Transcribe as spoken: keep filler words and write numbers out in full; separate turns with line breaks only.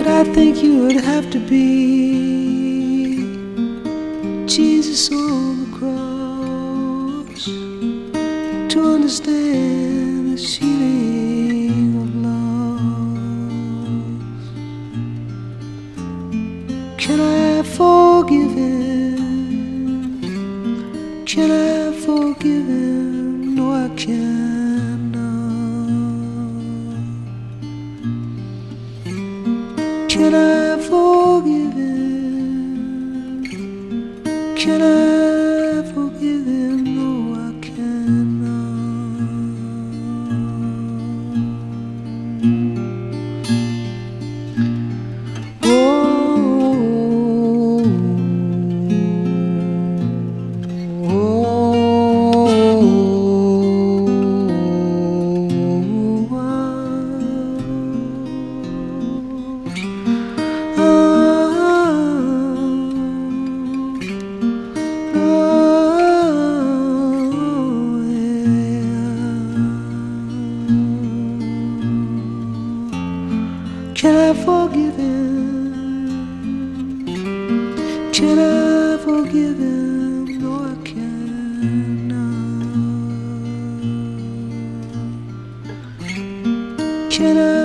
But I think you would have to be Jesus on the cross to understand the feeling of love. Can I forgive him? Can I forgive him? No, I cannot. Can I forgive him? Can I forgive him? No, I cannot. Oh, oh, oh, can I forgive him? Can I forgive him? No, I cannot. Can I